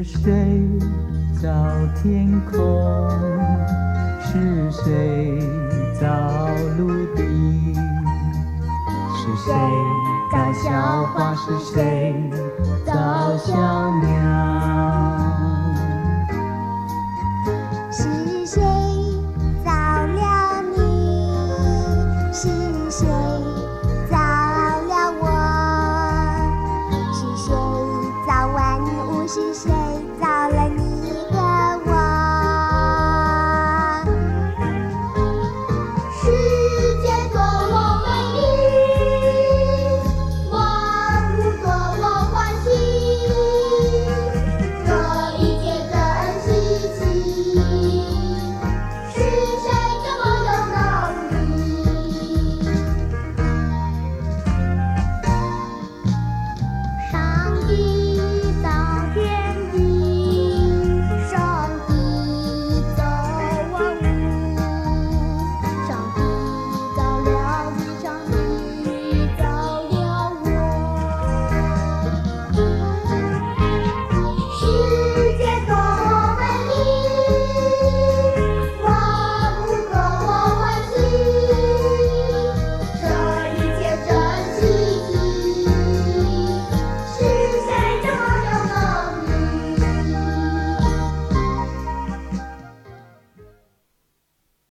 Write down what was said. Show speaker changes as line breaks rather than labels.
是谁造天空？是谁造陆地？是谁造小花？是谁造小鸟？
是谁造了你？是谁造了我？是谁造万物？是谁造了你和我？世界多么美丽，万物多么欢喜，这一切真稀奇。是谁这么有能力？上帝